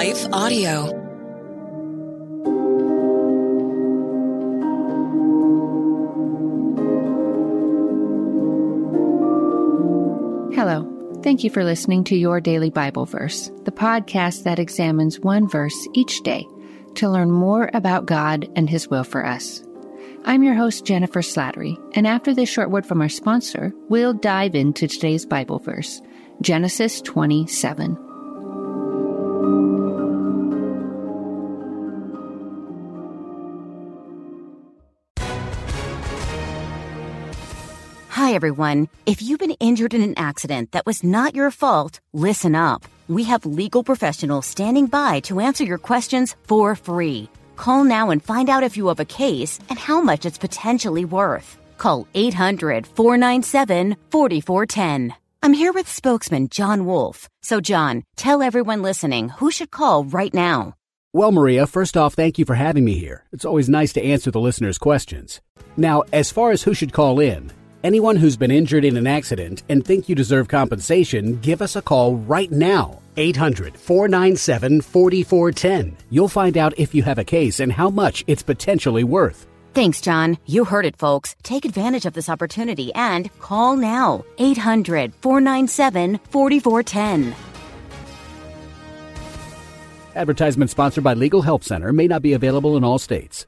Life Audio. Hello. Thank you for listening to Your Daily Bible Verse, the podcast that examines one verse each day to learn more about God and His will for us. I'm your host, Jennifer Slattery, and after this short word from our sponsor, we'll dive into today's Bible verse, Genesis 27. Hi, everyone. If you've been injured in an accident that was not your fault, listen up. We have legal professionals standing by to answer your questions for free. Call now and find out if you have a case and how much it's potentially worth. Call 800-497-4410. I'm here with spokesman John Wolf. So, John, tell everyone listening who should call right now. Well, Maria, first off, thank you for having me here. It's always nice to answer the listeners' questions. Now, as far as who should call in, anyone who's been injured in an accident and think you deserve compensation, give us a call right now. 800-497-4410. You'll find out if you have a case and how much it's potentially worth. Thanks, John. You heard it, folks. Take advantage of this opportunity and call now. 800-497-4410. Advertisement sponsored by Legal Help Center. May not be available in all states.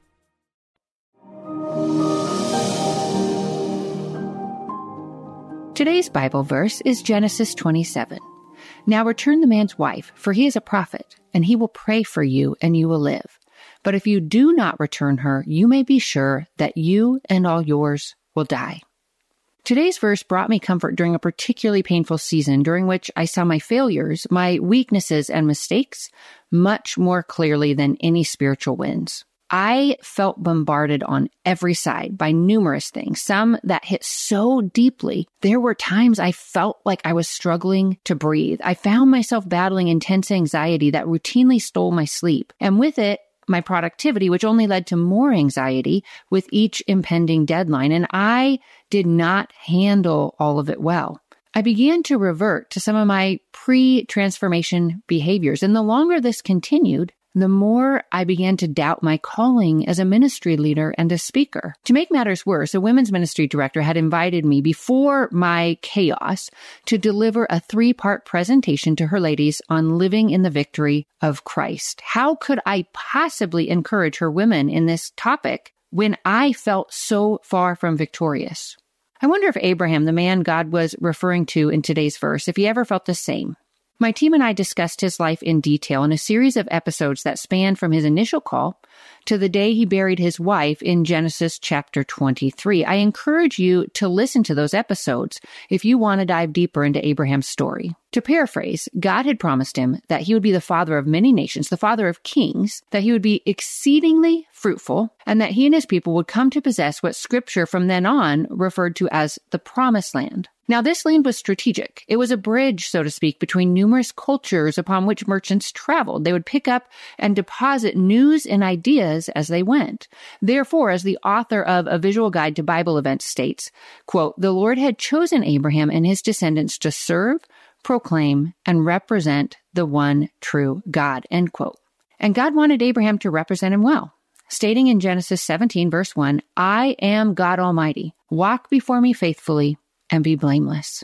Today's Bible verse is Genesis 27. Now return the man's wife, for he is a prophet, and he will pray for you, and you will live. But if you do not return her, you may be sure that you and all yours will die. Today's verse brought me comfort during a particularly painful season during which I saw my failures, my weaknesses, and mistakes much more clearly than any spiritual wins. I felt bombarded on every side by numerous things, some that hit so deeply. There were times I felt like I was struggling to breathe. I found myself battling intense anxiety that routinely stole my sleep, and with it, my productivity, which only led to more anxiety with each impending deadline, and I did not handle all of it well. I began to revert to some of my pre-transformation behaviors, and the longer this continued, the more I began to doubt my calling as a ministry leader and a speaker. To make matters worse, a women's ministry director had invited me before my chaos to deliver a 3-part presentation to her ladies on living in the victory of Christ. How could I possibly encourage her women in this topic when I felt so far from victorious? I wonder if Abraham, the man God was referring to in today's verse, if he ever felt the same. My team and I discussed his life in detail in a series of episodes that spanned from his initial call to the day he buried his wife in Genesis chapter 23. I encourage you to listen to those episodes if you want to dive deeper into Abraham's story. To paraphrase, God had promised him that he would be the father of many nations, the father of kings, that he would be exceedingly fruitful, and that he and his people would come to possess what Scripture from then on referred to as the Promised Land. Now, this land was strategic. It was a bridge, so to speak, between numerous cultures upon which merchants traveled. They would pick up and deposit news and ideas as they went. Therefore, as the author of A Visual Guide to Bible Events states, quote, "The Lord had chosen Abraham and his descendants to serve, proclaim, and represent the one true God," end quote. And God wanted Abraham to represent him well, stating in Genesis 17, verse 1, "I am God Almighty. Walk before me faithfully and be blameless."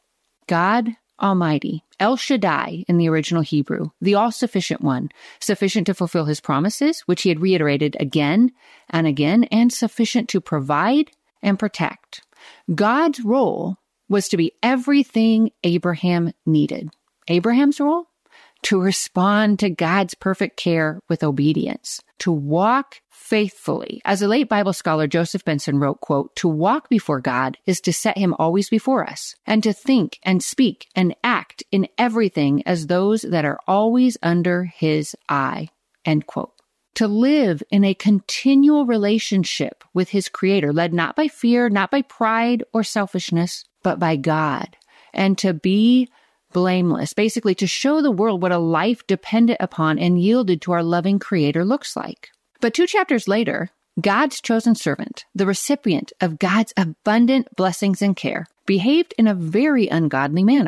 God Almighty, El Shaddai in the original Hebrew, the all-sufficient one, sufficient to fulfill his promises, which he had reiterated again and again, and sufficient to provide and protect. God's role was to be everything Abraham needed. Abraham's role? To respond to God's perfect care with obedience, to walk faithfully. As a late Bible scholar, Joseph Benson wrote, quote, "To walk before God is to set him always before us, and to think and speak and act in everything as those that are always under his eye," end quote. To live in a continual relationship with his Creator, led not by fear, not by pride or selfishness, but by God, and to be blameless, basically to show the world what a life dependent upon and yielded to our loving Creator looks like. But 2 chapters later, God's chosen servant, the recipient of God's abundant blessings and care, behaved in a very ungodly manner.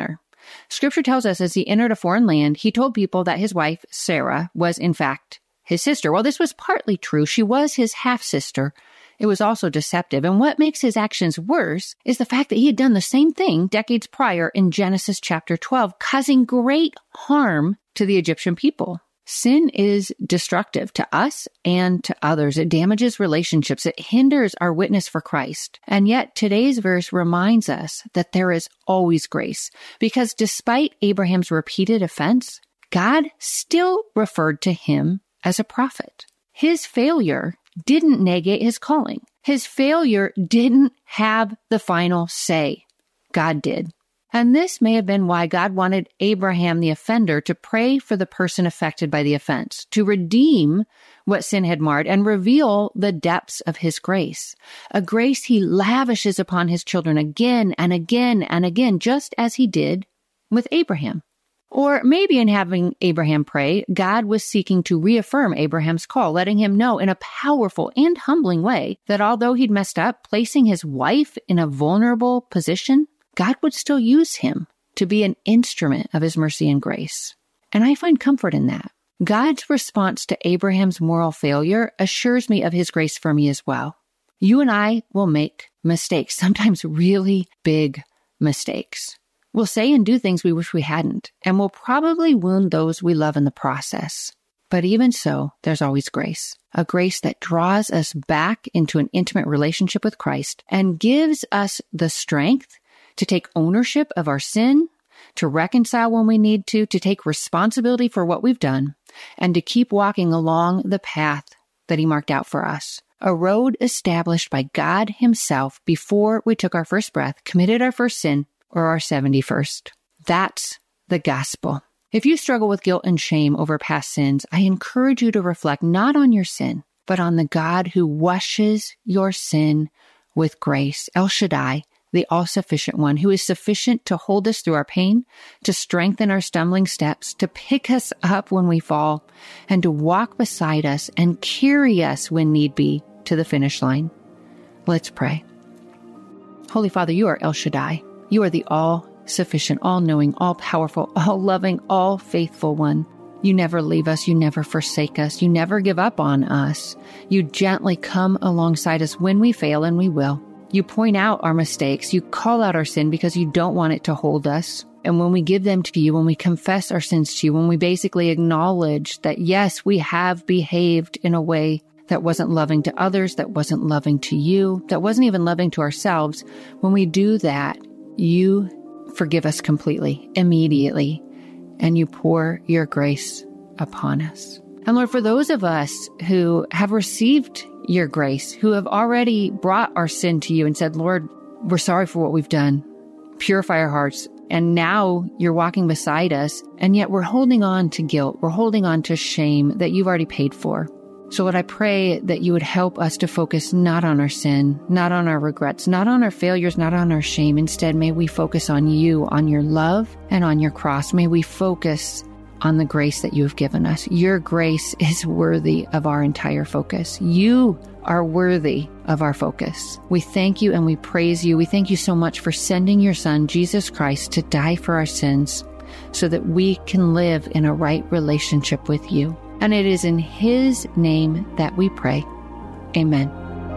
Scripture tells us as he entered a foreign land, he told people that his wife, Sarah, was in fact his sister. Well, this was partly true. She was his half-sister. It was also deceptive. And what makes his actions worse is the fact that he had done the same thing decades prior in Genesis chapter 12, causing great harm to the Egyptian people. Sin is destructive to us and to others. It damages relationships. It hinders our witness for Christ. And yet today's verse reminds us that there is always grace, because despite Abraham's repeated offense, God still referred to him as a prophet. His failure didn't negate his calling. His failure didn't have the final say. God did. And this may have been why God wanted Abraham, the offender, to pray for the person affected by the offense, to redeem what sin had marred and reveal the depths of his grace, a grace he lavishes upon his children again and again and again, just as he did with Abraham. Or maybe in having Abraham pray, God was seeking to reaffirm Abraham's call, letting him know in a powerful and humbling way that although he'd messed up, placing his wife in a vulnerable position, God would still use him to be an instrument of his mercy and grace. And I find comfort in that. God's response to Abraham's moral failure assures me of his grace for me as well. You and I will make mistakes, sometimes really big mistakes. We'll say and do things we wish we hadn't, and we'll probably wound those we love in the process. But even so, there's always grace, a grace that draws us back into an intimate relationship with Christ and gives us the strength to take ownership of our sin, to reconcile when we need to take responsibility for what we've done, and to keep walking along the path that he marked out for us. A road established by God himself before we took our first breath, committed our first sin, or our 71st. That's the gospel. If you struggle with guilt and shame over past sins, I encourage you to reflect not on your sin, but on the God who washes your sin with grace, El Shaddai, the all-sufficient one, who is sufficient to hold us through our pain, to strengthen our stumbling steps, to pick us up when we fall, and to walk beside us and carry us when need be to the finish line. Let's pray. Holy Father, you are El Shaddai. You are the all-sufficient, all-knowing, all-powerful, all-loving, all-faithful one. You never leave us. You never forsake us. You never give up on us. You gently come alongside us when we fail, and we will. You point out our mistakes. You call out our sin because you don't want it to hold us. And when we give them to you, when we confess our sins to you, when we basically acknowledge that, yes, we have behaved in a way that wasn't loving to others, that wasn't loving to you, that wasn't even loving to ourselves, when we do that, you forgive us completely, immediately, and you pour your grace upon us. And Lord, for those of us who have received your grace, who have already brought our sin to you and said, Lord, we're sorry for what we've done. Purify our hearts. And now you're walking beside us, and yet we're holding on to guilt. We're holding on to shame that you've already paid for. So Lord, I pray that you would help us to focus not on our sin, not on our regrets, not on our failures, not on our shame. Instead, may we focus on you, on your love, and on your cross. May we focus on the grace that you have given us. Your grace is worthy of our entire focus. You are worthy of our focus. We thank you and we praise you. We thank you so much for sending your Son, Jesus Christ, to die for our sins so that we can live in a right relationship with you. And it is in his name that we pray. Amen.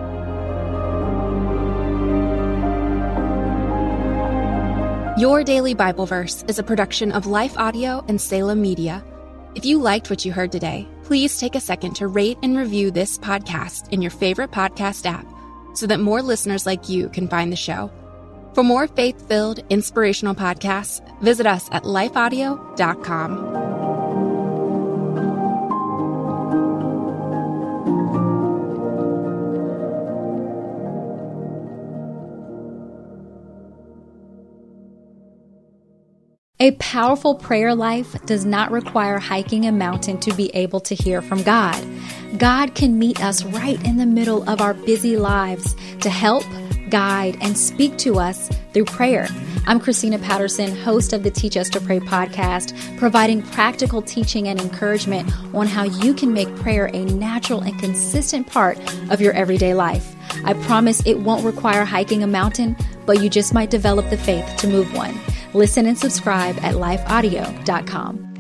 Your Daily Bible Verse is a production of Life Audio and Salem Media. If you liked what you heard today, please take a second to rate and review this podcast in your favorite podcast app so that more listeners like you can find the show. For more faith-filled, inspirational podcasts, visit us at lifeaudio.com. A powerful prayer life does not require hiking a mountain to be able to hear from God. God can meet us right in the middle of our busy lives to help, guide, and speak to us through prayer. I'm Christina Patterson, host of the Teach Us to Pray podcast, providing practical teaching and encouragement on how you can make prayer a natural and consistent part of your everyday life. I promise it won't require hiking a mountain, but you just might develop the faith to move one. Listen and subscribe at lifeaudio.com.